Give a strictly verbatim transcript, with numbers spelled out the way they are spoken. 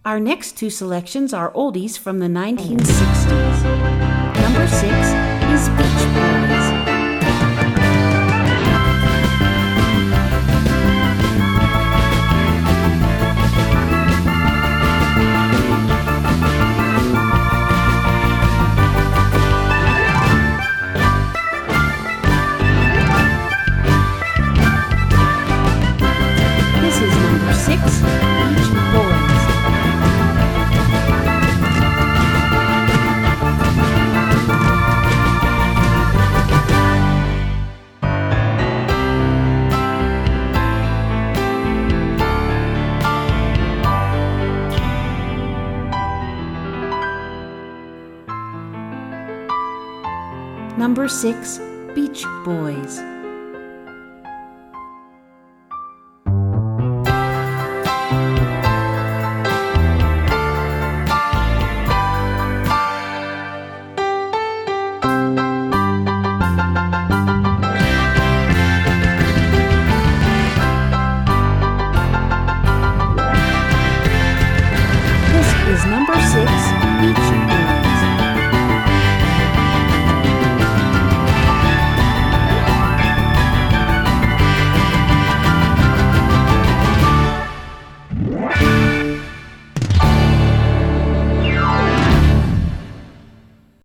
Our next two selections are oldies from the nineteen sixties. Number six is Beach Boys. This is number six, Beach Boys. Number six, Beach Boys. This is number six,